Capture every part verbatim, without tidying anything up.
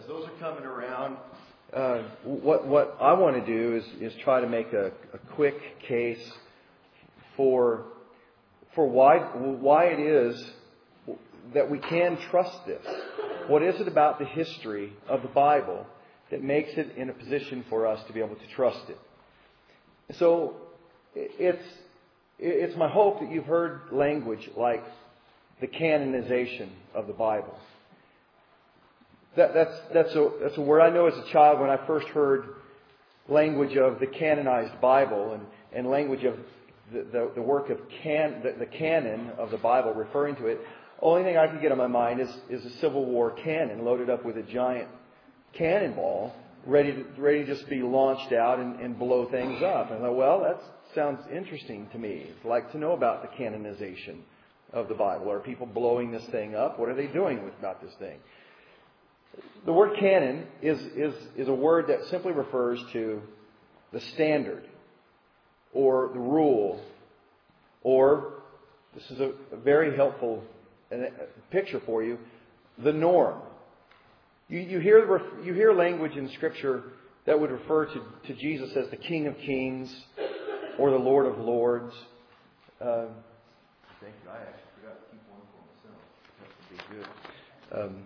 as those are coming around, uh, what what I want to do is is try to make a, a quick case for for why why it is that we can trust this. What is it about the history of the Bible that makes it in a position for us to be able to trust it? So it's it's my hope that you've heard language like the canonization of the Bible. That, that's that's a that's a word I know as a child when I first heard language of the canonized Bible and, and language of the, the, the work of can the, the canon of the Bible referring to it. Only thing I can get in my mind is is a Civil War cannon loaded up with a giant cannonball ready to ready to just be launched out and, and blow things up. And I thought, well, that sounds interesting to me. I'd like to know about the canonization of the Bible. Are people blowing this thing up? What are they doing with about this thing? The word canon is, is, is a word that simply refers to the standard or the rule, or, this is a, a very helpful picture for you, the norm. You, you, hear, you hear language in Scripture that would refer to, to Jesus as the King of Kings or the Lord of Lords. Uh, thank you. I actually forgot to keep one for myself. That would be good. Um,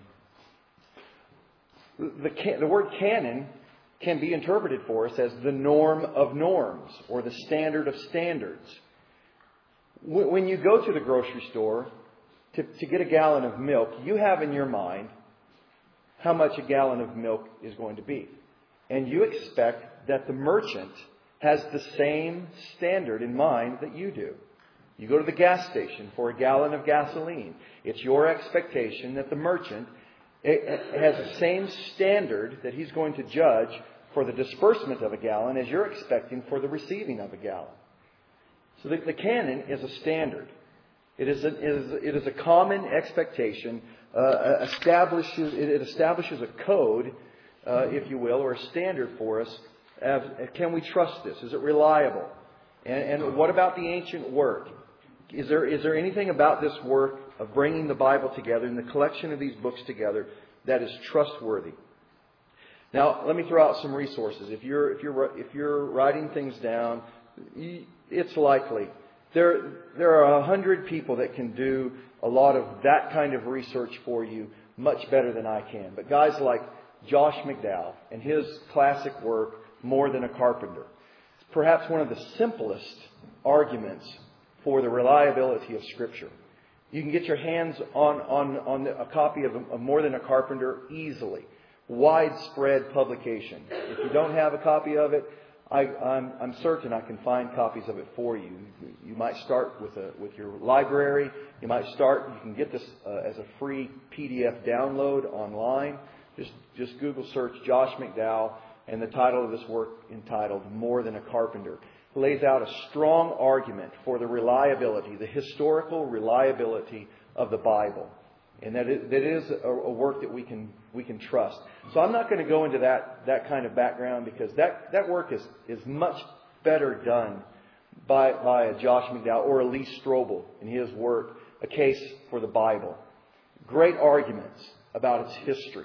The, the word canon can be interpreted for us as the norm of norms or the standard of standards. When you go to the grocery store to, to get a gallon of milk, you have in your mind how much a gallon of milk is going to be. And you expect that the merchant has the same standard in mind that you do. You go to the gas station for a gallon of gasoline. It's your expectation that the merchant it has the same standard that he's going to judge for the disbursement of a gallon as you're expecting for the receiving of a gallon. So the, the canon is a standard. It is a, it is, it is a common expectation. Uh, establishes it establishes a code, uh, if you will, or a standard for us. As, can we trust this? Is it reliable? And, and what about the ancient work? Is there is there anything about this work of bringing the Bible together and the collection of these books together that is trustworthy? Now, let me throw out some resources. If you're if you're if you're writing things down, it's likely there there are a hundred people that can do a lot of that kind of research for you much better than I can. But guys like Josh McDowell and his classic work, More Than a Carpenter, it's perhaps one of the simplest arguments for the reliability of Scripture. You can get your hands on, on, on a copy of, of More Than a Carpenter easily. Widespread publication. If you don't have a copy of it, I, I'm, I'm certain I can find copies of it for you. You might start with a, with your library. You might start, you can get this uh, as a free P D F download online. Just, just Google search Josh McDowell and the title of this work entitled More Than a Carpenter. Lays out a strong argument for the reliability, the historical reliability of the Bible. And that it, that is a, a work that we can we can trust. So I'm not going to go into that, that kind of background because that, that work is, is much better done by, by a Josh McDowell or a Lee Strobel in his work, A Case for the Bible. Great arguments about its history.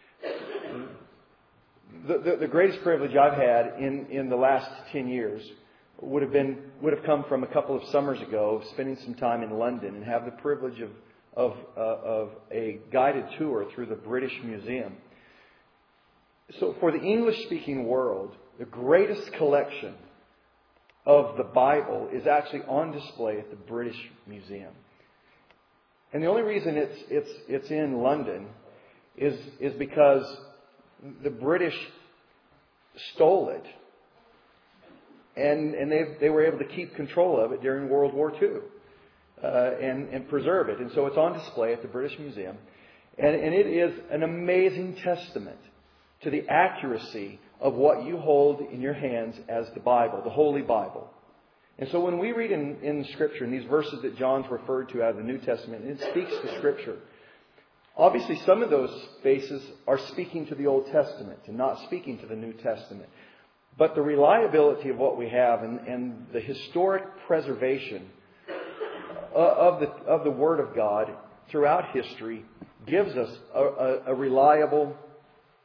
The, the, the greatest privilege I've had in, in the last ten years would have been would have come from a couple of summers ago, spending some time in London and have the privilege of of uh, of a guided tour through the British Museum. So, for the English-speaking world, the greatest collection of the Bible is actually on display at the British Museum. And the only reason it's it's it's in London is is because the British stole it. And, and they, they were able to keep control of it during World War Two uh, and, and preserve it. And so it's on display at the British Museum. And, and it is an amazing testament to the accuracy of what you hold in your hands as the Bible, the Holy Bible. And so when we read in, in Scripture, in these verses that John's referred to out of the New Testament, it speaks to Scripture. Obviously, some of those spaces are speaking to the Old Testament and not speaking to the New Testament. But the reliability of what we have and, and the historic preservation of the of the Word of God throughout history gives us a, a, a reliable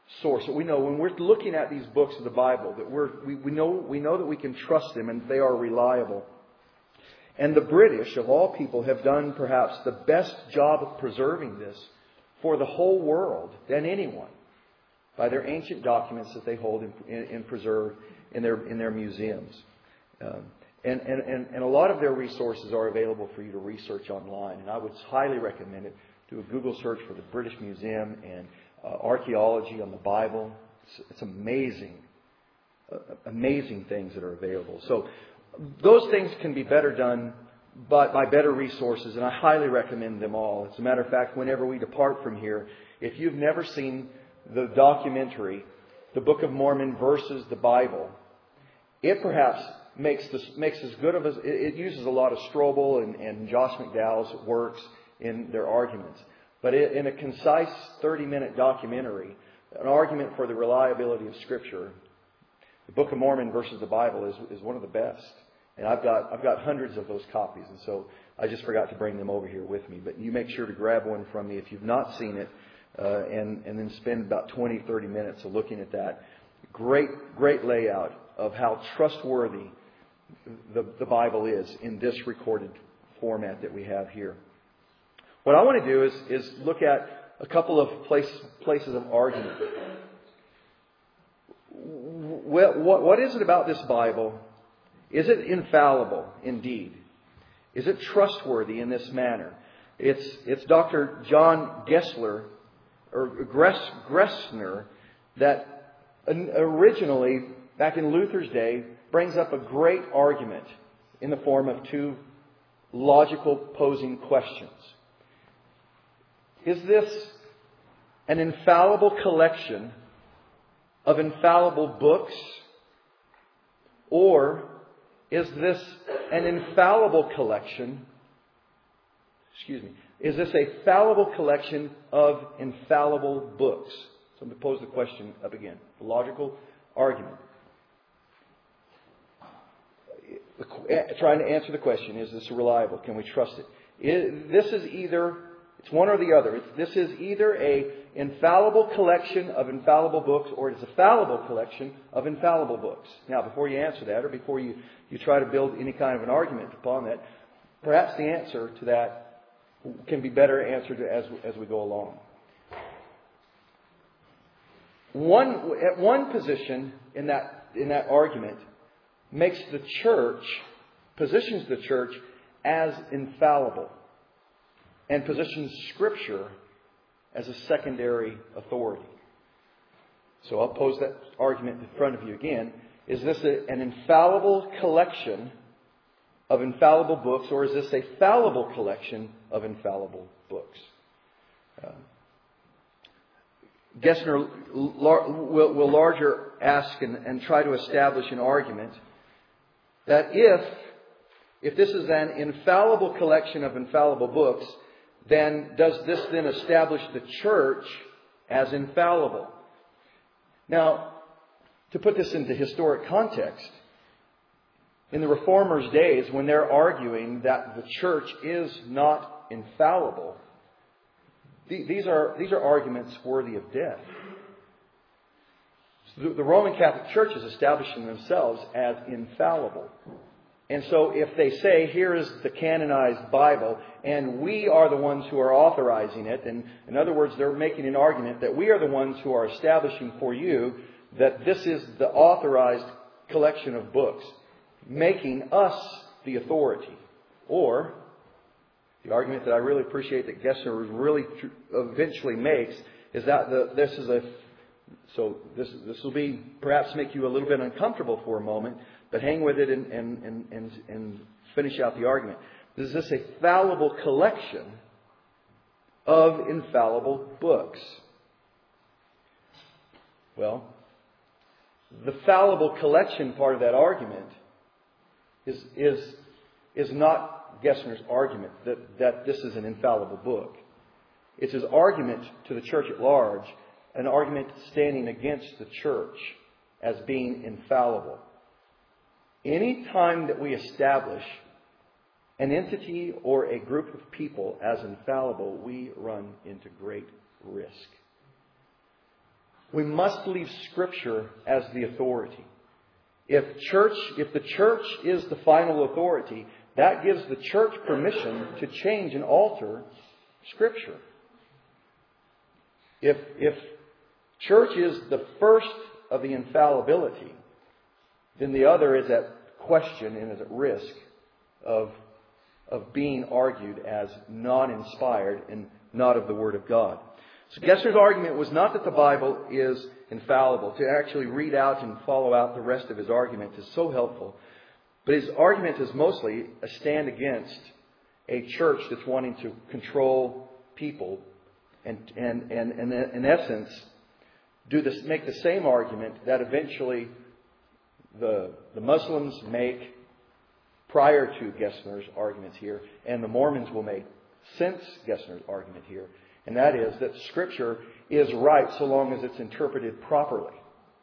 source. So we know when we're looking at these books of the Bible that we're, we, we know we know that we can trust them and they are reliable. And the British, of all people, have done perhaps the best job of preserving this for the whole world than anyone by their ancient documents that they hold and, and preserve in their in their museums. Um, and, and, and, and a lot of their resources are available for you to research online. And I would highly recommend it. Do a Google search for the British Museum and uh, archaeology on the Bible. It's, it's amazing, uh, amazing things that are available. So those things can be better done by, by better resources, and I highly recommend them all. As a matter of fact, whenever we depart from here, if you've never seen the documentary, The Book of Mormon versus the Bible, it perhaps makes this makes as good of as it, it uses a lot of Strobel and, and Josh McDowell's works in their arguments, but it, in a concise thirty-minute documentary, an argument for the reliability of Scripture, the Book of Mormon versus the Bible is is one of the best. And I've got I've got hundreds of those copies, and so I just forgot to bring them over here with me. But you make sure to grab one from me if you've not seen it, uh, and and then spend about twenty, thirty minutes looking at that. Great, great layout of how trustworthy the, the Bible is in this recorded format that we have here. What I want to do is is look at a couple of place, places of argument. What, what, what is it about this Bible? Is it infallible indeed? Is it trustworthy in this manner? It's it's Doctor John Gessler or Gress, Gressner that originally, back in Luther's day, brings up a great argument in the form of two logical posing questions. Is this an infallible collection of infallible books, or is this an infallible collection, excuse me, is this a fallible collection of infallible books? So I'm going to pose the question up again. The logical argument. Trying to answer the question, is this reliable? Can we trust it? Is, this is either, it's one or the other. It's, this is either a infallible collection of infallible books, or it is a fallible collection of infallible books. Now, before you answer that, or before you, you try to build any kind of an argument upon that, perhaps the answer to that can be better answered as, as we go along. One, at one position in that, in that argument makes the church, positions the church as infallible, and positions Scripture as a secondary authority. So I'll pose that argument in front of you again. Is this a, an infallible collection of infallible books, or is this a fallible collection of infallible books? Uh, Gessner will, will larger ask and, and try to establish an argument that if, if this is an infallible collection of infallible books, then does this then establish the church as infallible? Now, to put this into historic context, in the Reformers' days, when they're arguing that the church is not infallible, these are, these are arguments worthy of death. So the Roman Catholic Church is establishing themselves as infallible. And so if they say, here is the canonized Bible, and we are the ones who are authorizing it, and in other words, they're making an argument that we are the ones who are establishing for you that this is the authorized collection of books, making us the authority. Or, the argument that I really appreciate that Gessner really eventually makes is that the, this is a, so this this will be perhaps make you a little bit uncomfortable for a moment, but hang with it and, and, and, and, and finish out the argument. Is this a fallible collection of infallible books? Well, the fallible collection part of that argument is is is not Gessner's argument that, that this is an infallible book. It's his argument to the church at large, an argument standing against the church as being infallible. Any time that we establish an entity or a group of people as infallible, we run into great risk. We must believe Scripture as the authority. If church, if the church is the final authority, that gives the church permission to change and alter Scripture. If, if church is the first of the infallibility, then the other is at question and is at risk of, of being argued as non-inspired and not of the Word of God. So Gessner's argument was not that the Bible is infallible. To actually read out and follow out the rest of his argument is so helpful. But his argument is mostly a stand against a church that's wanting to control people and, and, and, and in essence, do this, make the same argument that eventually the, the Muslims make prior to Gessner's arguments here, and the Mormons will make since Gessner's argument here. And that is that Scripture is right so long as it's interpreted properly.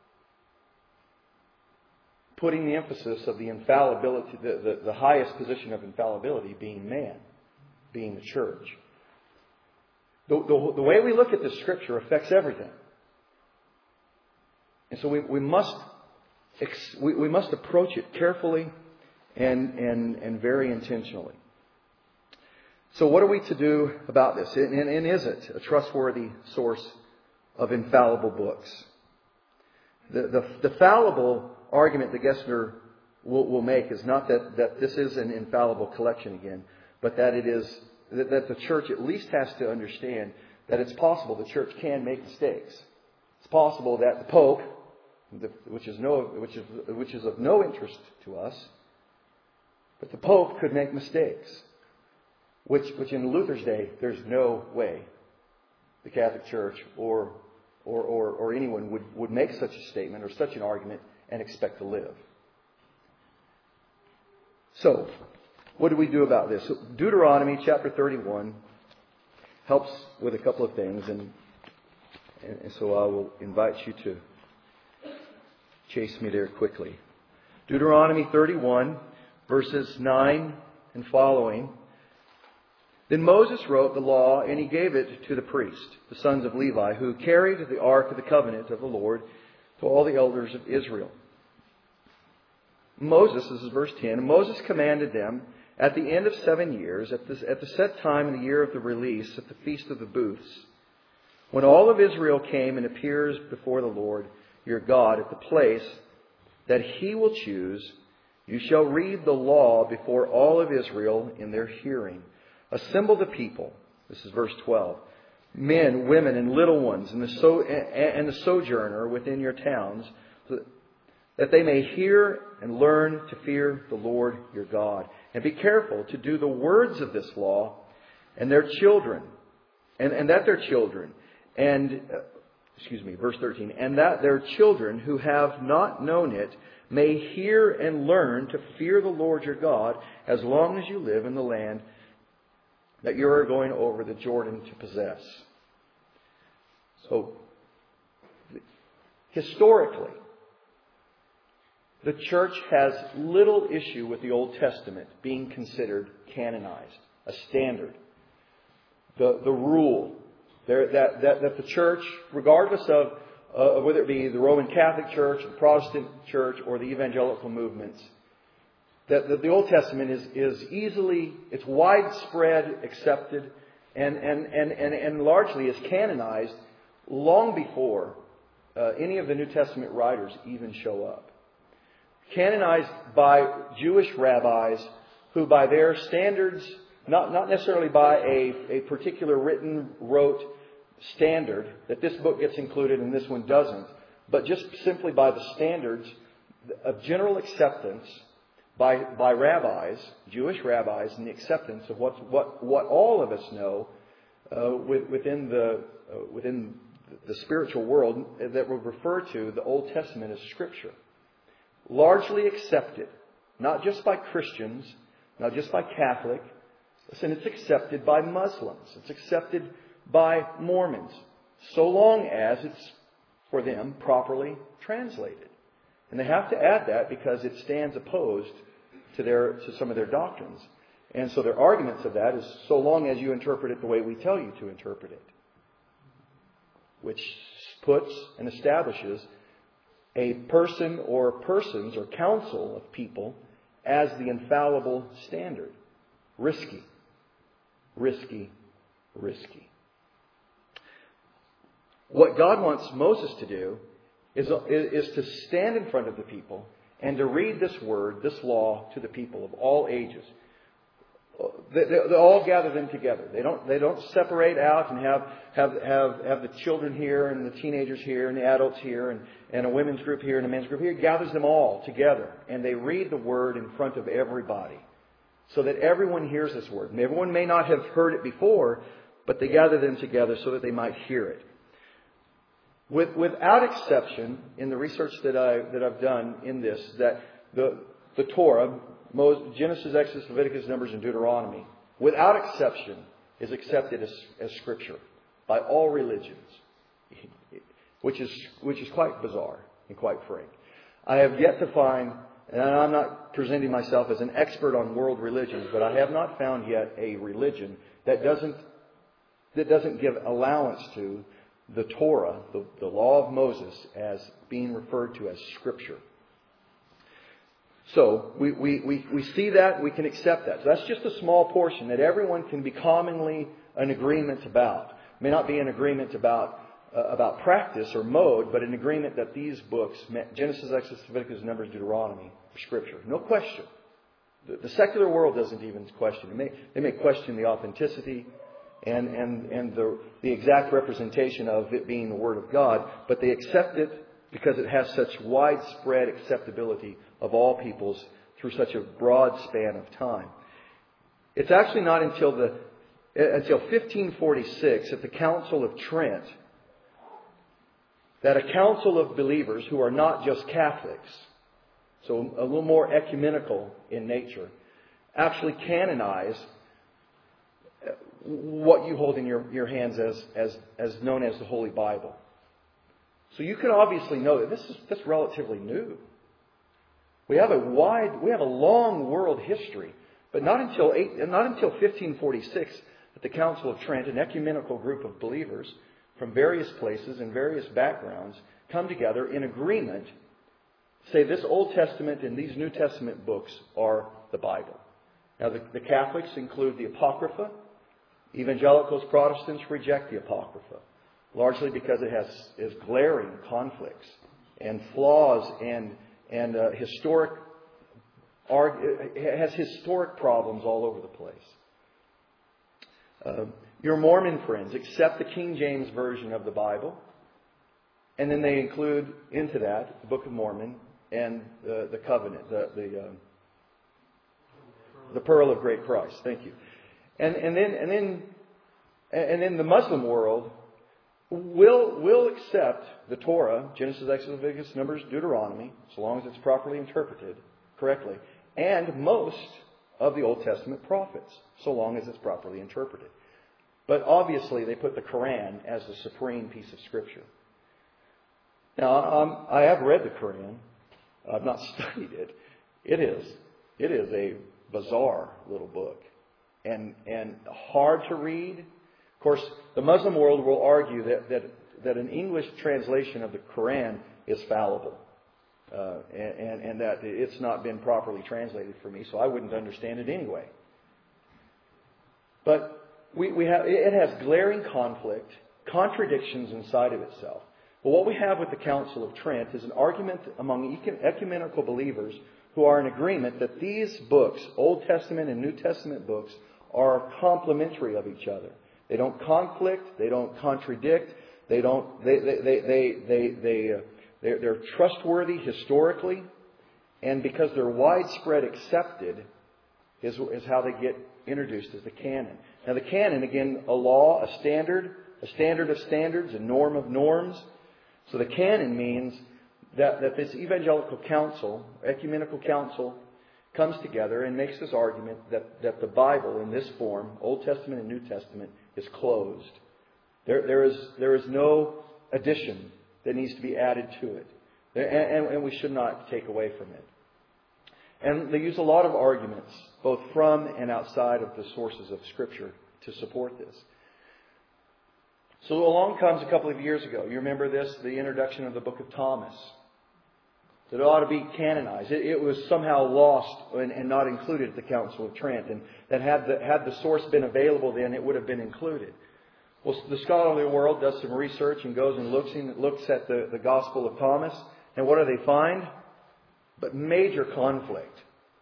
Putting the emphasis of the infallibility, the, the, the highest position of infallibility being man, being the church. The, the, the way we look at the Scripture affects everything. And so we, we must we, we must approach it carefully and, and, and very intentionally. So what are we to do about this? And, and, and is it a trustworthy source of infallible books? The, the, the fallible argument that Gessner will, will make is not that, that this is an infallible collection again, but that it is that, that the church at least has to understand that it's possible the church can make mistakes. It's possible that the Pope, which is no which is which is of no interest to us, but the Pope could make mistakes. Which, which in Luther's day, there's no way the Catholic Church or or, or, or anyone would, would make such a statement or such an argument and expect to live. So, what do we do about this? Deuteronomy chapter thirty-one helps with a couple of things, and, and so I will invite you to chase me there quickly. Deuteronomy thirty-one, verses nine and following. Then Moses wrote the law, and he gave it to the priests, the sons of Levi, who carried the ark of the covenant of the Lord to all the elders of Israel. Moses, this is verse ten, Moses commanded them at the end of seven years, at, this, at the set time in the year of the release, at the Feast of the Booths, when all of Israel came and appears before the Lord your God at the place that He will choose, you shall read the law before all of Israel in their hearing. Assemble the people, this is verse twelve, men, women, and little ones, and the, so, and the sojourner within your towns, that they may hear and learn to fear the Lord your God. And be careful to do the words of this law, and their children, and, and that their children, and, uh, excuse me, verse thirteen, and that their children who have not known it may hear and learn to fear the Lord your God as long as you live in the land that you are going over the Jordan to possess. So, historically, the church has little issue with the Old Testament being considered canonized, a standard, the, the rule, there, that, that, that the church, regardless of uh, whether it be the Roman Catholic Church, the Protestant Church, or the evangelical movements, that the Old Testament is, is easily, it's widespread accepted and, and, and, and, and largely is canonized long before uh, any of the New Testament writers even show up. Canonized by Jewish rabbis who by their standards, not, not necessarily by a, a particular written, wrote standard that this book gets included and this one doesn't, but just simply by the standards of general acceptance By, by rabbis, Jewish rabbis, and the acceptance of what what what all of us know uh, with, within the uh, within the spiritual world that would refer to the Old Testament as Scripture, largely accepted, not just by Christians, not just by Catholic. Listen, it's accepted by Muslims, it's accepted by Mormons, so long as it's for them properly translated, and they have to add that because it stands opposed to their to some of their doctrines. And so their arguments of that is so long as you interpret it the way we tell you to interpret it. Which puts and establishes a person or persons or council of people as the infallible standard. Risky. Risky. Risky. What God wants Moses to do is, is to stand in front of the people and to read this word, this law, to the people of all ages. They, they, they all gather them together. They don't, they don't separate out and have, have, have, have the children here and the teenagers here and the adults here and, and a women's group here and a men's group here. It gathers them all together. And they read the word in front of everybody so that everyone hears this word. And everyone may not have heard it before, but they gather them together so that they might hear it. With, without exception, in the research that, I, that I've done in this, that the, the Torah, Moses, Genesis, Exodus, Leviticus, Numbers, and Deuteronomy, without exception, is accepted as, as Scripture by all religions, which is, which is quite bizarre and quite frank. I have yet to find, and I'm not presenting myself as an expert on world religions, but I have not found yet a religion that doesn't, that doesn't give allowance to the Torah, the, the law of Moses, as being referred to as Scripture. So we, we, we, we see that, we can accept that. So that's just a small portion that everyone can be commonly an agreement about. It may not be an agreement about uh, about practice or mode, but an agreement that these books, Genesis, Exodus, Leviticus, Numbers, Deuteronomy, are Scripture. No question. The, the secular world doesn't even question. They may, they may question the authenticity and, and, and the, the exact representation of it being the Word of God, but they accept it because it has such widespread acceptability of all peoples through such a broad span of time. It's actually not until the until fifteen forty-six at the Council of Trent that a council of believers who are not just Catholics, so a little more ecumenical in nature, actually canonize what you hold in your, your hands as, as, as known as the Holy Bible. So you can obviously know that this is that's relatively new. We have a wide, we have a long world history, but not until eight, not until fifteen forty-six at the Council of Trent, an ecumenical group of believers from various places and various backgrounds come together in agreement, say this Old Testament and these New Testament books are the Bible. Now the, the Catholics include the Apocrypha. Evangelicals, Protestants reject the Apocrypha, largely because it has, has glaring conflicts and flaws and and uh, historic, it has historic problems all over the place. Uh, your Mormon friends accept the King James Version of the Bible, and then they include into that the Book of Mormon and the, the Covenant, the the, uh, the Pearl of Great Price. Thank you. And and then and then and then the Muslim world will will accept the Torah, Genesis, Exodus, Leviticus, Numbers, Deuteronomy, so long as it's properly interpreted correctly, and most of the Old Testament prophets, so long as it's properly interpreted. But obviously, they put the Quran as the supreme piece of Scripture. Now, um, I have read the Quran. I've not studied it. It is it is a bizarre little book. And and hard to read. Of course, the Muslim world will argue that that, that an English translation of the Quran is fallible, uh, and, and and that it's not been properly translated for me, so I wouldn't understand it anyway. But we we have it has glaring conflict, contradictions inside of itself. But what we have with the Council of Trent is an argument among ecumenical believers who are in agreement that these books, Old Testament and New Testament books, are complementary of each other. They don't conflict. They don't contradict. They don't. They they they they they, they uh, they're, they're trustworthy historically, and because they're widespread accepted, is is how they get introduced as the canon. Now the canon, again, a law, a standard, a standard of standards, a norm of norms. So the canon means that that this evangelical council, ecumenical council, comes together and makes this argument that, that the Bible in this form, Old Testament and New Testament, is closed. There, there is there is no addition that needs to be added to it. And, and, and we should not take away from it. And they use a lot of arguments, both from and outside of the sources of Scripture, to support this. So along comes a couple of years ago. You remember this, the introduction of the book of Thomas. That it ought to be canonized. It, it was somehow lost and, and not included at the Council of Trent. And that had the, had the source been available then, it would have been included. Well, the scholarly world does some research and goes and looks in, looks at the, the Gospel of Thomas. And what do they find? But major conflict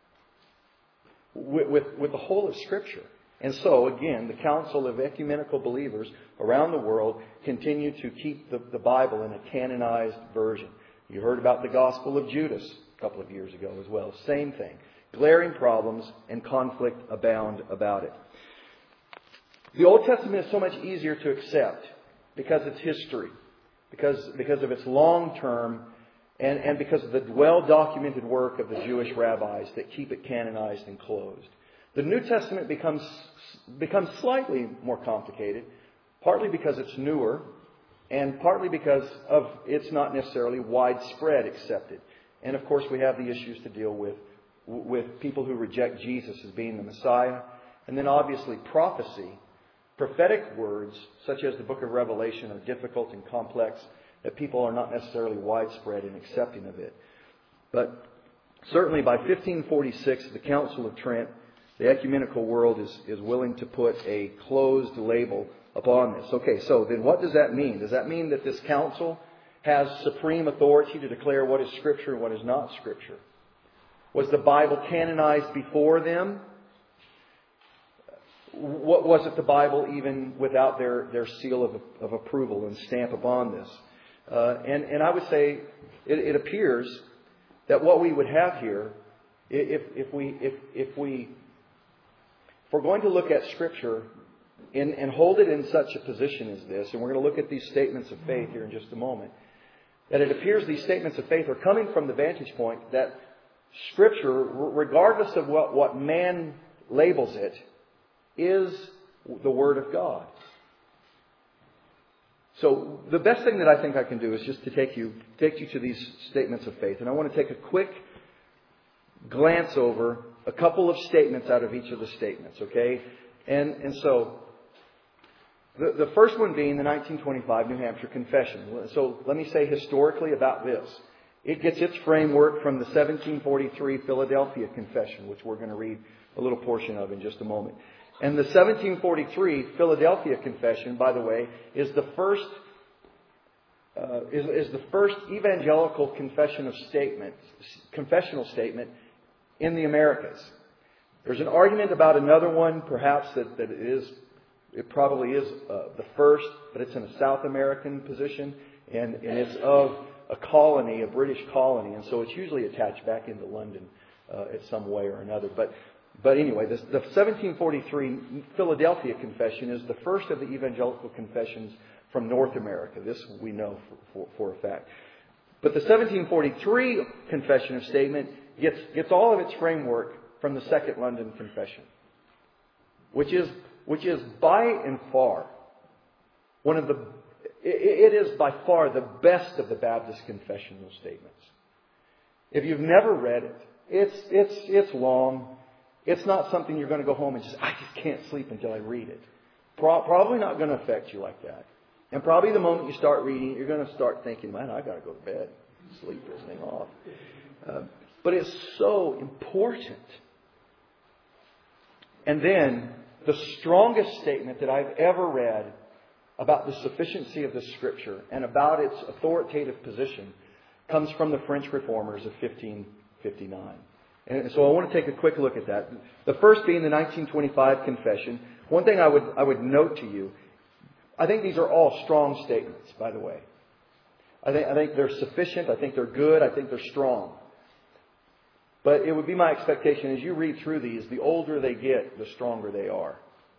with, with, with the whole of Scripture. And so, again, the Council of Ecumenical Believers around the world continue to keep the, the Bible in a canonized version. You heard about the Gospel of Judas a couple of years ago as well. Same thing. Glaring problems and conflict abound about it. The Old Testament is so much easier to accept because it's history, because, because of its long-term, and, and because of the well-documented work of the Jewish rabbis that keep it canonized and closed. The New Testament becomes becomes slightly more complicated, partly because it's newer, and partly because of it's not necessarily widespread accepted. And of course, we have the issues to deal with with people who reject Jesus as being the Messiah, and then obviously prophecy, prophetic words such as the Book of Revelation are difficult and complex that people are not necessarily widespread in accepting of it. But certainly by fifteen forty-six, the Council of Trent, the ecumenical world is, is willing to put a closed label upon this. Okay, so then what does that mean? Does that mean that this council has supreme authority to declare what is Scripture and what is not Scripture? Was the Bible canonized before them? What was it the Bible even without their, their seal of, of approval and stamp upon this? Uh, and, and I would say it, it appears that what we would have here, if, if we if, if we If we're going to look at Scripture in, and hold it in such a position as this, and we're going to look at these statements of faith here in just a moment, that it appears these statements of faith are coming from the vantage point that Scripture, regardless of what, what man labels it, is the Word of God. So the best thing that I think I can do is just to take you take you to these statements of faith. And I want to take a quick glance over a couple of statements out of each of the statements, okay? And and so, the, the first one being the nineteen twenty-five New Hampshire Confession. So let me say historically about this. It gets its framework from the seventeen forty-three Philadelphia Confession, which we're going to read a little portion of in just a moment. And the seventeen forty-three Philadelphia Confession, by the way, is the first uh, is, is the first evangelical confession of statement, confessional statement in the Americas. There's an argument about another one, perhaps that, that it is, it probably is uh, the first, but it's in a South American position, and, and it's of a colony, a British colony, and so it's usually attached back into London uh, in some way or another. But but anyway, this, the seventeen forty-three Philadelphia Confession is the first of the evangelical confessions from North America. This we know for, for, for a fact. But the seventeen forty-three Confession of Statement gets gets all of its framework from the Second London Confession, which is which is by and far one of the it, it is by far the best of the Baptist confessional statements. If you've never read it, it's it's it's long. It's not something you're going to go home and just I just can't sleep until I read it. Pro- probably not going to affect you like that. And probably the moment you start reading it, you're going to start thinking, man, I got to go to bed, sleep this thing off. Uh, but it's so important. And then the strongest statement that I've ever read about the sufficiency of the Scripture and about its authoritative position comes from the French Reformers of fifteen fifty-nine. And so I want to take a quick look at that. The first being the nineteen twenty-five Confession. One thing I would I would note to you, I think these are all strong statements, by the way. I think I think they're sufficient. I think they're good. I think they're strong. But it would be my expectation as you read through these, the older they get, the stronger they are.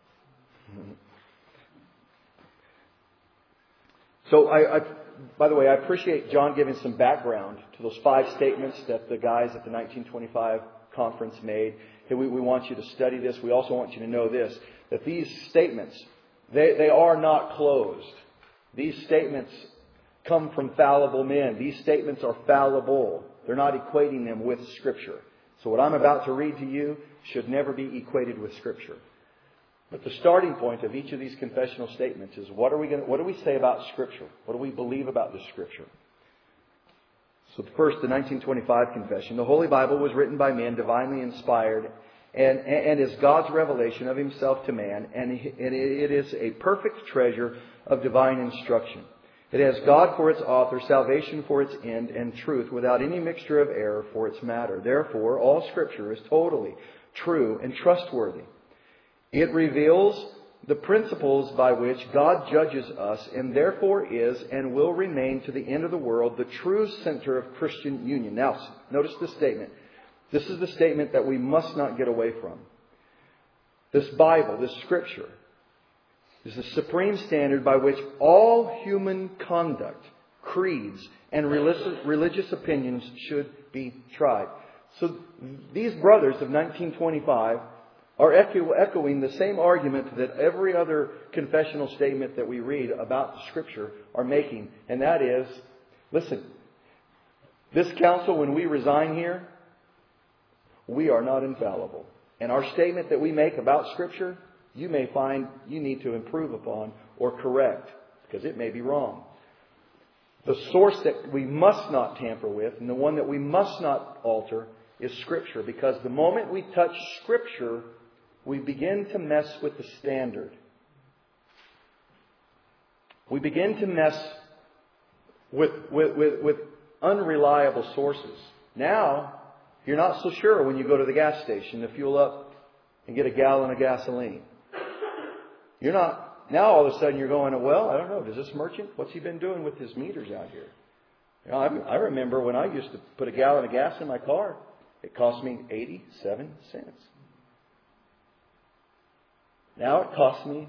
So I, I by the way, I appreciate John giving some background to those five statements that the guys at the nineteen twenty-five conference made. Hey, we, we want you to study this. We also want you to know this, that these statements, they, they are not closed. These statements come from fallible men. These statements are fallible. They're not equating them with Scripture. So what I'm about to read to you should never be equated with Scripture. But the starting point of each of these confessional statements is what are we going to, what do we say about Scripture? What do we believe about the Scripture? So first, the nineteen twenty-five confession. The Holy Bible was written by men, divinely inspired, and, and is God's revelation of Himself to man, and it is a perfect treasure of divine instruction. It has God for its author, salvation for its end, and truth without any mixture of error for its matter. Therefore, all Scripture is totally true and trustworthy. It reveals the principles by which God judges us and therefore is and will remain to the end of the world the true center of Christian union. Now, notice this statement. This is the statement that we must not get away from. This Bible, this Scripture, is the supreme standard by which all human conduct, creeds, and religious, religious opinions should be tried. So these brothers of nineteen twenty-five are echo, echoing the same argument that every other confessional statement that we read about the Scripture are making. And that is, listen, this council, when we resign here, we are not infallible. And our statement that we make about Scripture, you may find you need to improve upon or correct, because it may be wrong. The source that we must not tamper with and the one that we must not alter is Scripture. Because the moment we touch Scripture, we begin to mess with the standard. We begin to mess with, with, with, with unreliable sources. Now, you're not so sure when you go to the gas station to fuel up and get a gallon of gasoline. You're not, now all of a sudden you're going, well, I don't know, does this merchant, what's he been doing with his meters out here? You know, I, I remember when I used to put a gallon of gas in my car, it cost me eighty-seven cents. Now it costs me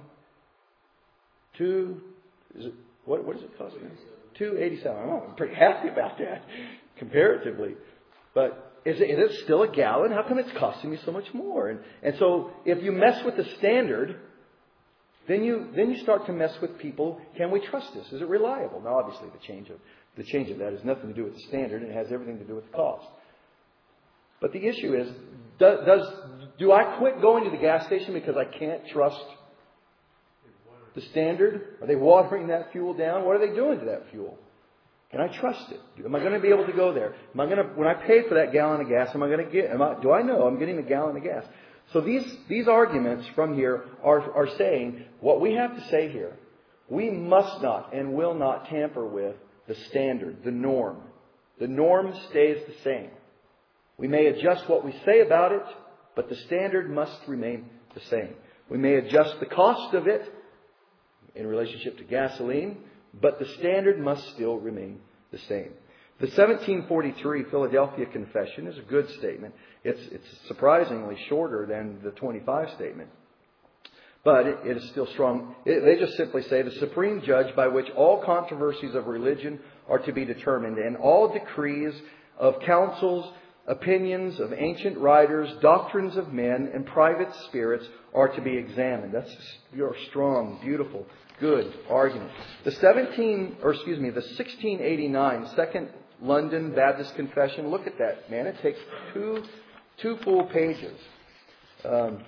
two, is it, what, what does it cost me? two eighty-seven. Oh, I'm pretty happy about that comparatively. But is it, is it still a gallon? How come it's costing me so much more? And, and so if you mess with the standard, then you then you start to mess with people. Can we trust this? Is it reliable? Now, obviously, the change of the change of that has nothing to do with the standard, and it has everything to do with the cost. But the issue is, does, does do I quit going to the gas station because I can't trust the standard? Are they watering that fuel down? What are they doing to that fuel? Can I trust it? Am I going to be able to go there? Am I going to, when I pay for that gallon of gas, am I going to get? Am I, do I know I'm getting a gallon of gas? So these these arguments from here are are saying what we have to say here. We must not and will not tamper with the standard, the norm. The norm stays the same. We may adjust what we say about it, but the standard must remain the same. We may adjust the cost of it in relationship to gasoline, but the standard must still remain the same. The seventeen forty-three Philadelphia Confession is a good statement. It's, it's surprisingly shorter than the twenty-five statement. But it, it is still strong. It, they just simply say, the supreme judge by which all controversies of religion are to be determined, and all decrees of councils, opinions of ancient writers, doctrines of men, and private spirits are to be examined. That's your strong, beautiful, good argument. The seventeen, or excuse me, the sixteen eighty-nine Second London Baptist Confession. Look at that, man! It takes two, two full pages. Um,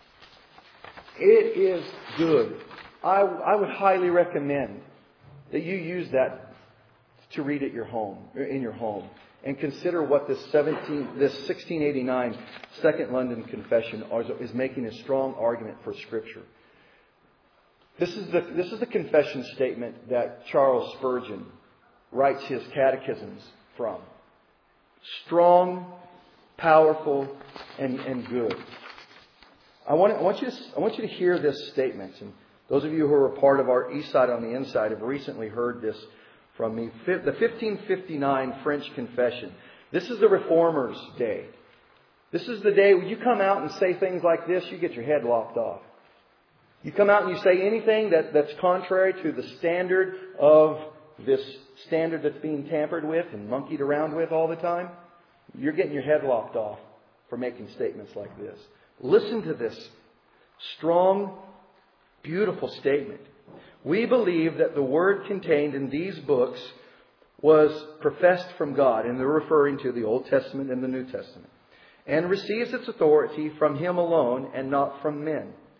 it is good. I, I would highly recommend that you use that to read at your home, in your home, and consider what this seventeen, this sixteen eighty-nine Second London Confession is making a strong argument for Scripture. This is the this is the confession statement that Charles Spurgeon writes his catechisms from. Strong, powerful, and, and good. I want I want you to I want you to hear this statement. And those of you who are a part of our East Side on the Inside have recently heard this from me. The fifteen fifty-nine French Confession. This is the Reformers' day. This is the day when you come out and say things like this, you get your head lopped off. You come out and you say anything that, that's contrary to the standard of this standard that's being tampered with and monkeyed around with all the time, you're getting your head lopped off for making statements like this. Listen to this strong, beautiful statement. We believe that the word contained in these books was professed from God, and they're referring to the Old Testament and the New Testament, and receives its authority from Him alone and not from men.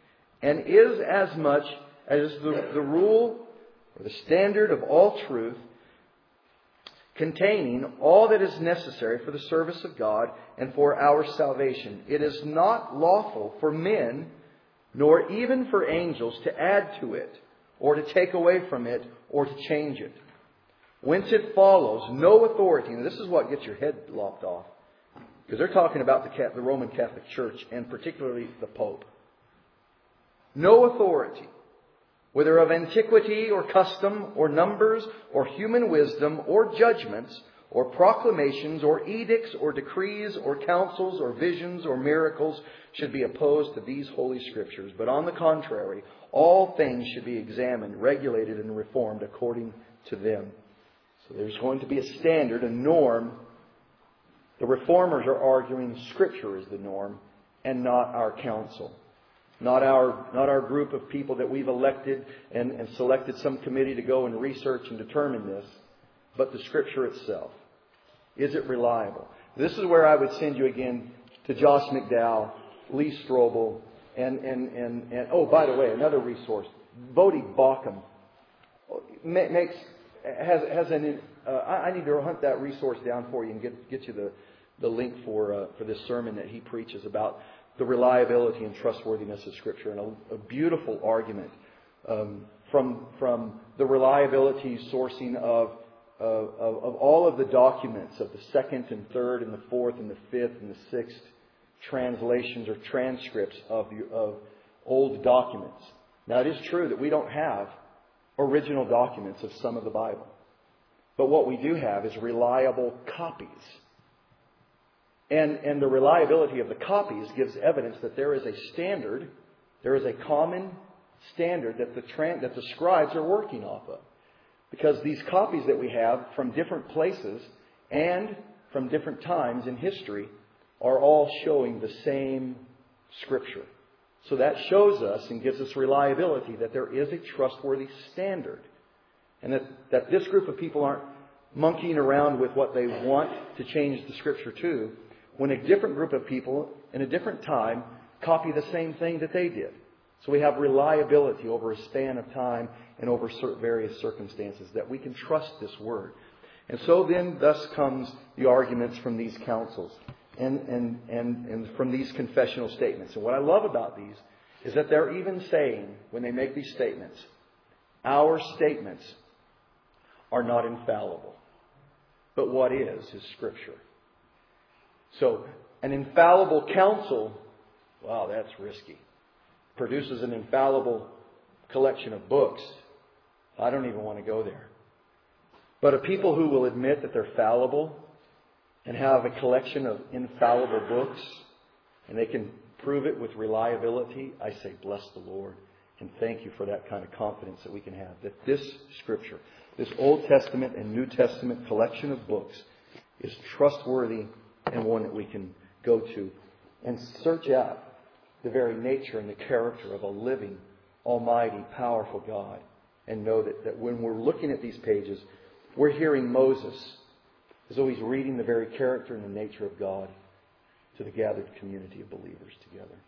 and is as much as the, the rule or the standard of all truth, containing all that is necessary for the service of God and for our salvation. It is not lawful for men, nor even for angels, to add to it, or to take away from it, or to change it. Whence it follows no authority, and this is what gets your head lopped off, because they're talking about the, the Roman Catholic Church, and particularly the Pope. No authority, whether of antiquity or custom or numbers or human wisdom or judgments or proclamations or edicts or decrees or counsels or visions or miracles, should be opposed to these holy Scriptures. But on the contrary, all things should be examined, regulated, and reformed according to them. So there's going to be a standard, a norm. The Reformers are arguing Scripture is the norm and not our council. Not our, not our group of people that we've elected and, and selected some committee to go and research and determine this, but the Scripture itself. Is it reliable? This is where I would send you again to Josh McDowell, Lee Strobel, and, and, and, and oh, by the way, another resource. Bodie Baucham makes, has, has an, uh, I need to hunt that resource down for you and get, get you the, the link for, uh, for this sermon that he preaches about the reliability and trustworthiness of Scripture, and a, a beautiful argument um, from from the reliability sourcing of, of of all of the documents of the second and third and the fourth and the fifth and the sixth translations or transcripts of the, of old documents. Now, it is true that we don't have original documents of some of the Bible, but what we do have is reliable copies. And, and the reliability of the copies gives evidence that there is a standard, there is a common standard that the, tran- that the scribes are working off of. Because these copies that we have from different places and from different times in history are all showing the same Scripture. So that shows us and gives us reliability that there is a trustworthy standard. And that, that this group of people aren't monkeying around with what they want to change the Scripture to, when a different group of people in a different time copy the same thing that they did. So we have reliability over a span of time and over various circumstances that we can trust this Word. And so then thus comes the arguments from these councils and, and, and, and from these confessional statements. And what I love about these is that they're even saying, when they make these statements, our statements are not infallible. But what is, is Scripture. So, an infallible council, wow, that's risky. Produces an infallible collection of books. I don't even want to go there. But a people who will admit that they're fallible and have a collection of infallible books, and they can prove it with reliability, I say, bless the Lord. And thank you for that kind of confidence that we can have. That this Scripture, this Old Testament and New Testament collection of books, is trustworthy and one that we can go to and search out the very nature and the character of a living, almighty, powerful God. And know that, that when we're looking at these pages, we're hearing Moses as though he's reading the very character and the nature of God to the gathered community of believers together.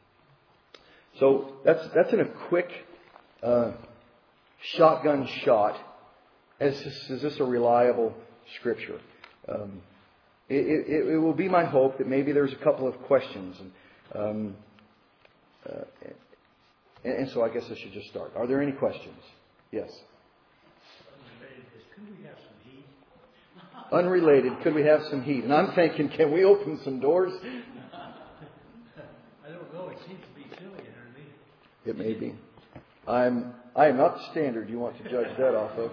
So that's that's in a quick uh, shotgun shot. Is this, is this a reliable Scripture? Um, It, it, it will be my hope that maybe there's a couple of questions. And, um, uh, and, and so I guess I should just start. Are there any questions? Yes. Could we have some heat? Unrelated, could we have some heat? And I'm thinking, can we open some doors? I don't know. It seems to be chilly underneath. It may be. I'm, I am not the standard you want to judge that off of.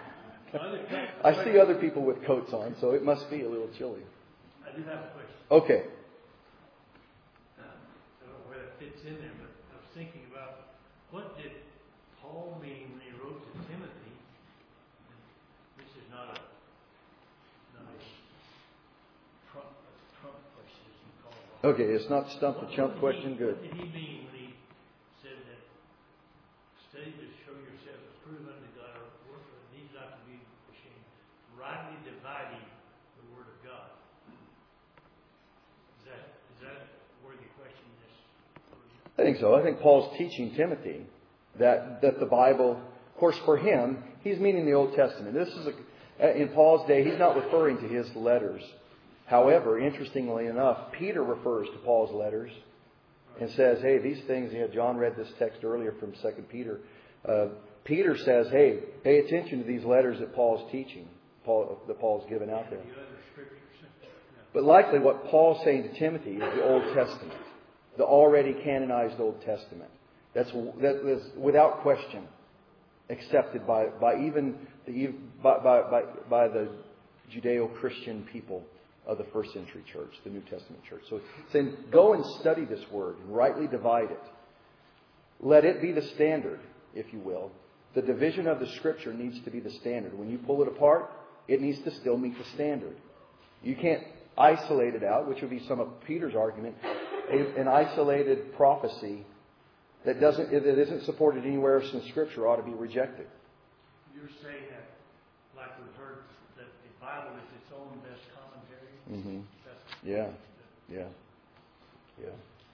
I see other people with coats on, so it must be a little chilly. I do have a question. Okay. Uh, I don't know where that fits in there, but I was thinking about what did Paul mean when he wrote to Timothy? This is not a not a trump, a trump question, as you call it. Okay, it's not stump the chump question. Good. What did he mean when he said that study to show yourself approved unto God, or workman needs not to be ashamed, rightly dividing the word of God? Is that is that a worthy question? Yes. I think so. I think Paul's teaching Timothy that, that the Bible, of course for him, he's meaning the Old Testament. This is a, in Paul's day, he's not referring to his letters. However, interestingly enough, Peter refers to Paul's letters and says, hey, these things, you know, John read this text earlier from Second Peter. Uh, Peter says, hey, pay attention to these letters that Paul's teaching, Paul, that Paul's given out there. But likely what Paul's saying to Timothy is the Old Testament, the already canonized Old Testament. That's, that is without question accepted by, by even the, by, by, by, by the Judeo-Christian people of the first century church, the New Testament church. So saying, go and study this word and rightly divide it. Let it be the standard, if you will. The division of the Scripture needs to be the standard. When you pull it apart, it needs to still meet the standard. You can't isolate it out, which would be some of Peter's argument. A, an isolated prophecy that doesn't, that isn't supported anywhere else in Scripture ought to be rejected. You're saying that, like we've heard, that the Bible is its own best commentary? Mm-hmm. Yeah. Yeah. Yeah.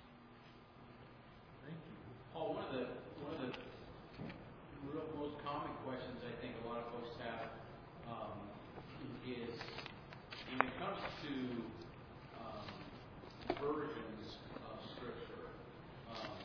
Thank you. Paul, one of the one of the real most common questions I think a lot of folks have um, is when it comes to um, versions of Scripture, um,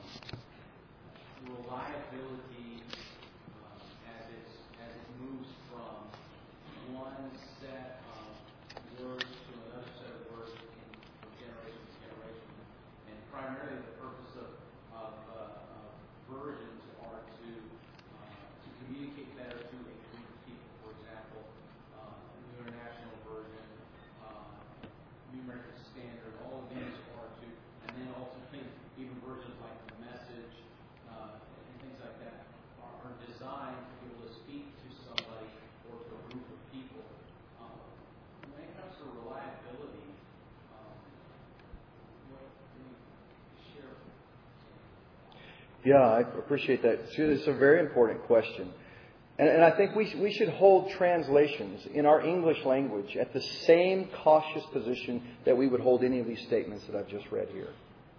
reliability um, as it's as it moves from one set of words to another set of words in, from generation to generation, and primarily the purpose of of, uh, of versions are to uh, to communicate better to a group of people. For example, uh, New International Version, uh, New American Standard, all of these are to, and then ultimately even versions like the Message uh, and things like that are, are designed to be able to speak to somebody or to a group of people. Um, when it comes to reliability, um, what can you share? Yeah, I appreciate that. It's a very important question. And, and I think we, we should hold translations in our English language at the same cautious position that we would hold any of these statements that I've just read here.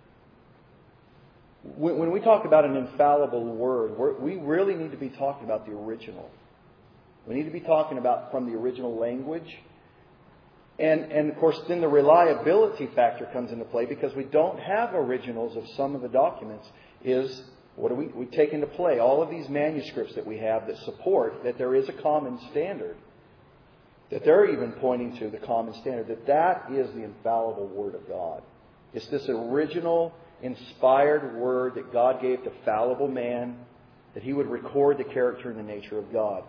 When, when we talk about an infallible word, we're, we really need to be talking about the original. We need to be talking about from the original language. And, and of course, then the reliability factor comes into play because we don't have originals of some of the documents. Is what do we, we take into play? All of these manuscripts that we have that support that there is a common standard, that they're even pointing to the common standard, that that is the infallible Word of God. It's this original, inspired Word that God gave to fallible man, that He would record the character and the nature of God.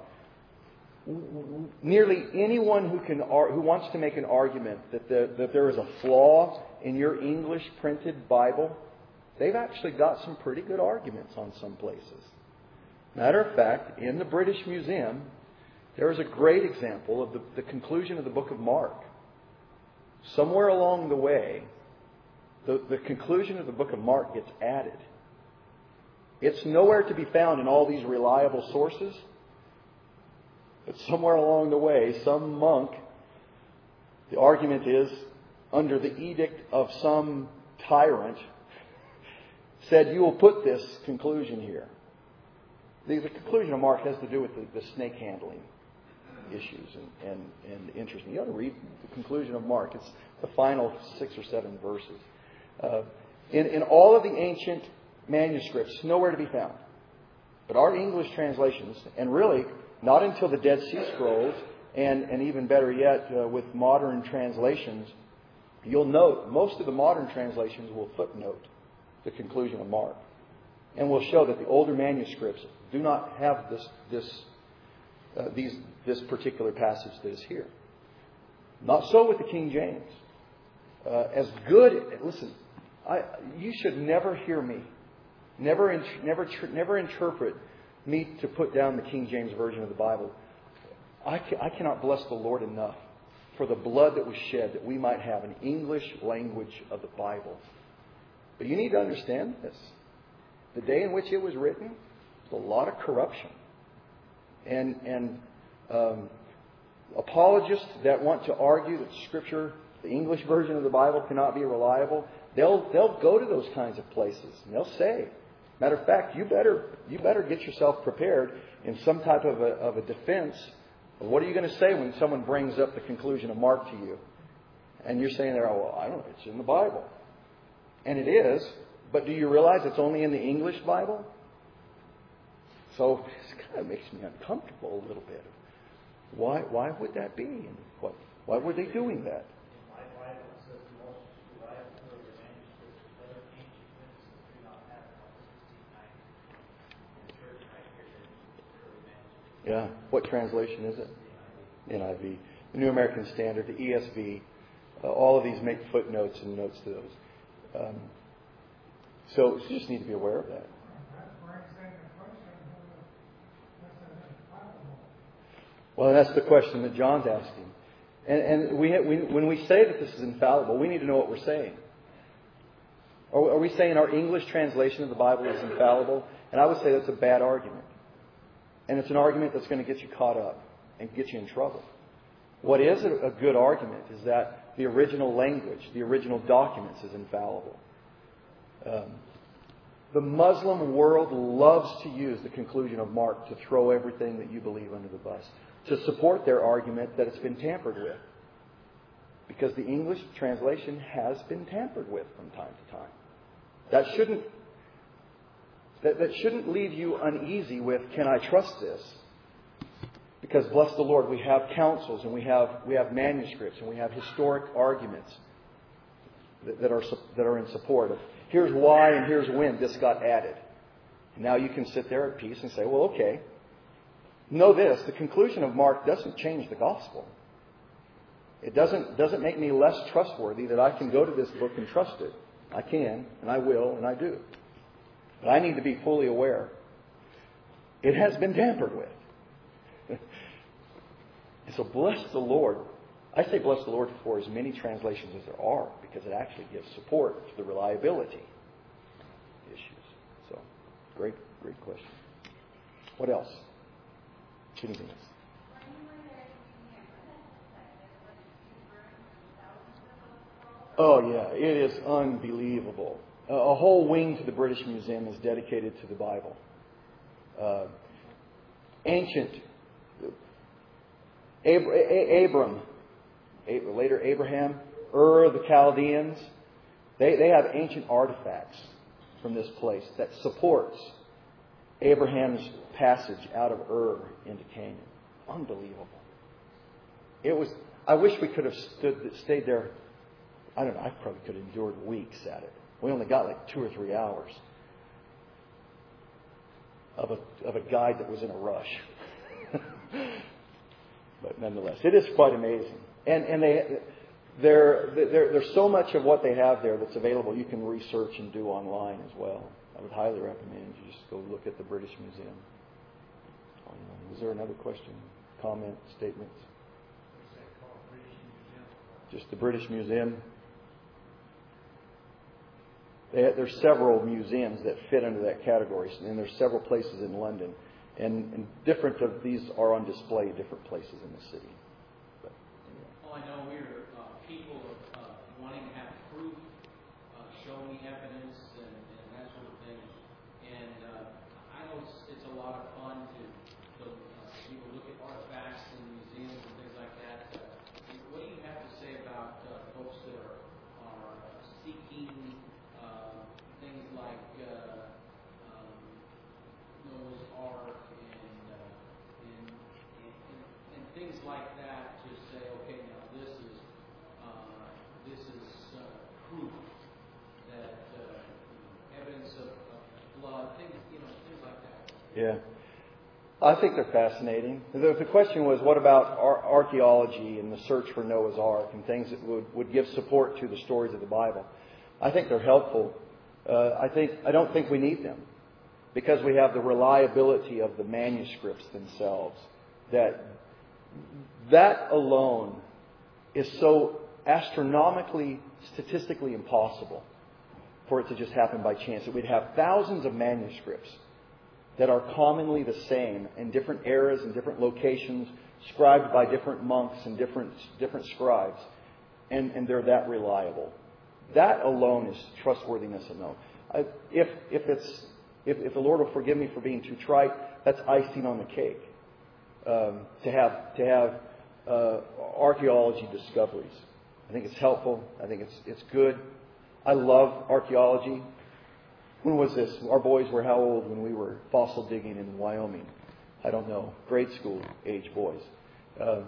Nearly anyone who can who wants to make an argument that, the, that there is a flaw in your English printed Bible, they've actually got some pretty good arguments on some places. Matter of fact, in the British Museum, there is a great example of the, the conclusion of the book of Mark. Somewhere along the way, the, the conclusion of the book of Mark gets added. It's nowhere to be found in all these reliable sources. But somewhere along the way, some monk, the argument is, under the edict of some tyrant, said, you will put this conclusion here. The, the conclusion of Mark has to do with the, the snake handling issues and, and, and interesting. You ought to read the conclusion of Mark. It's the final six or seven verses. Uh, in, in all of the ancient manuscripts, nowhere to be found. But our English translations, and really not until the Dead Sea Scrolls, and, and even better yet, uh, with modern translations, you'll note most of the modern translations will footnote the conclusion of Mark. And will show that the older manuscripts do not have this this uh, these this particular passage that is here. Not so with the King James. Uh, as good, listen, I, you should never hear me, never in, never tr- never interpret me to put down the King James Version of the Bible. I, ca- I cannot bless the Lord enough for the blood that was shed that we might have an English language of the Bible. But you need to understand this. The day in which it was written, there's a lot of corruption. And, and um, apologists that want to argue that Scripture the English version of the Bible cannot be reliable, they'll they'll go to those kinds of places and they'll say, matter of fact, you better you better get yourself prepared in some type of a, of a defense. What are you going to say when someone brings up the conclusion of Mark to you? And you're saying there, oh, well, I don't know, it's in the Bible. And it is, but do you realize it's only in the English Bible? So it kind of makes me uncomfortable a little bit. Why why would that be? And what why were they doing that? In my Bible, it says the most reliable manuscripts of other ancient witnesses do not have sixteen ninety. The church right here says early manuscripts. Yeah. What translation is it? N I V. The New American Standard, the E S V. Uh, all of these make footnotes and notes to those. Um, so you just need to be aware of that. Well, that's the question that John's asking. And, and we, we, when we say that this is infallible, we need to know what we're saying. Are, are we saying our English translation of the Bible is infallible? And I would say that's a bad argument. And it's an argument that's going to get you caught up and get you in trouble. What is a, a good argument is that the original language, the original documents is infallible. Um, the Muslim world loves to use the conclusion of Mark to throw everything that you believe under the bus, to support their argument that it's been tampered with. Because the English translation has been tampered with from time to time. That shouldn't that, that shouldn't leave you uneasy with, can I trust this? Because bless the Lord, we have councils and we have we have manuscripts and we have historic arguments that, that are that are in support of here's why and here's when this got added. And now you can sit there at peace and say, well, okay. Know this, the conclusion of Mark doesn't change the gospel. It doesn't doesn't make me less trustworthy that I can go to this book and trust it. I can, and I will, and I do. But I need to be fully aware. It has been tampered with. And so bless the Lord. I say bless the Lord for as many translations as there are, because it actually gives support to the reliability issues. So, great, great question. What else? Anything else? Oh, yeah. It is unbelievable. Uh, a whole wing to the British Museum is dedicated to the Bible. Uh, ancient Ab- A- Abram, A- later Abraham, Ur, the Chaldeans, they, they have ancient artifacts from this place that supports Abraham's passage out of Ur into Canaan. Unbelievable. It was. I wish we could have stood, stayed there. I don't know. I probably could have endured weeks at it. We only got like two or three hours of a of a guide that was in a rush. But nonetheless, it is quite amazing. And and they there there there's so much of what they have there that's available. You can research and do online as well. I would highly recommend you just go look at the British Museum. Was there another question, comment, statements? Just the British Museum. They, there's several museums that fit under that category, and there's several places in London, and, and different of these are on display at different places in the city. But, anyway. Well, I know we're uh, people of uh, wanting to have proof, uh, show me evidence, and, and that sort of thing. And uh, I know it's, it's a lot of fun to, to uh, people look at artifacts in museums and things like that. Uh, what do you have to say about uh, folks that are, are seeking uh, things like uh, um, Noah's Ark and, uh, and, and, and, and things like that to say, okay, now this is uh, this is uh, proof that uh, evidence of, of blood, things you know, things like that. Yeah. I think they're fascinating. The, the question was, what about ar- archaeology and the search for Noah's Ark and things that would, would give support to the stories of the Bible? I think they're helpful. Uh, I think I don't think we need them because we have the reliability of the manuscripts themselves. That that alone is so astronomically, statistically impossible for it to just happen by chance. That we'd have thousands of manuscripts that are commonly the same in different eras and different locations, scribed by different monks and different different scribes. and, and they're that reliable. That alone is trustworthiness alone. I, if if it's if, if the Lord will forgive me for being too trite, that's icing on the cake. Um, to have to have uh, archaeology discoveries, I think it's helpful. I think it's it's good. I love archaeology. When was this? Our boys were how old when we were fossil digging in Wyoming? I don't know. Grade school age boys. Uh,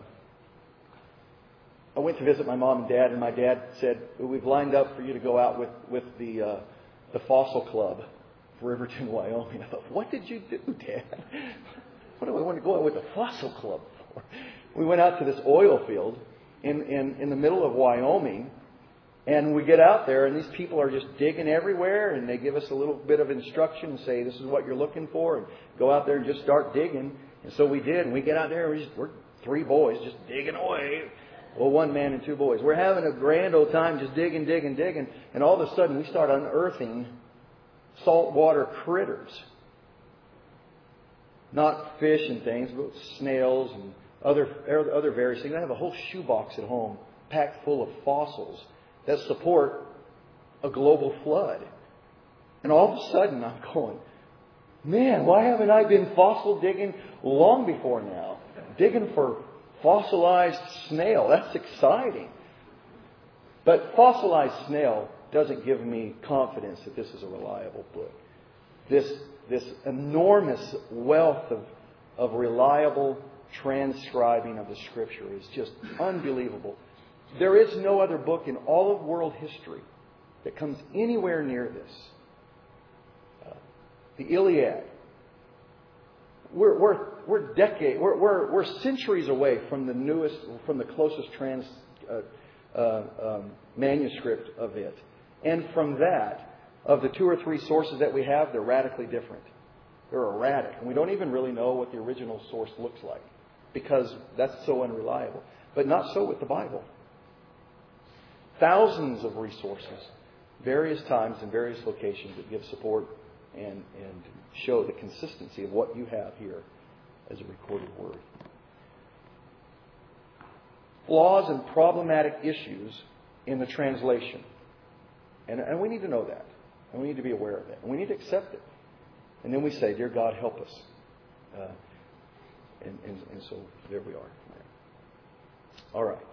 I went to visit my mom and dad, and my dad said, "We've lined up for you to go out with with the uh, the fossil club for Riverton, Wyoming." I thought, "What did you do, Dad? What do I want to go out with the fossil club for?" We went out to this oil field in in, in the middle of Wyoming, and we get out there, and these people are just digging everywhere, and they give us a little bit of instruction and say, "This is what you're looking for," and go out there and just start digging. And so we did, and we get out there, and we just, we're three boys just digging away. Well, one man and two boys. We're having a grand old time just digging, digging, digging. And all of a sudden we start unearthing saltwater critters. Not fish and things, but snails and other, other various things. I have a whole shoebox at home packed full of fossils that support a global flood. And all of a sudden I'm going, man, why haven't I been fossil digging long before now? Digging for fossilized snail. That's exciting. But fossilized snail doesn't give me confidence that this is a reliable book. This, this enormous wealth of, of reliable transcribing of the Scripture is just unbelievable. There is no other book in all of world history that comes anywhere near this. Uh, the Iliad. We're we're we're decade we're we're we're centuries away from the newest from the closest trans uh, uh, um, manuscript of it, and from that, of the two or three sources that we have, they're radically different. They're erratic, and we don't even really know what the original source looks like because that's so unreliable. But not so with the Bible. Thousands of resources, various times and various locations that give support and and show the consistency of what you have here as a recorded word. Flaws and problematic issues in the translation. And, and we need to know that. And we need to be aware of that. And we need to accept it. And then we say, "Dear God, help us." Uh, and, and, and so there we are. All right.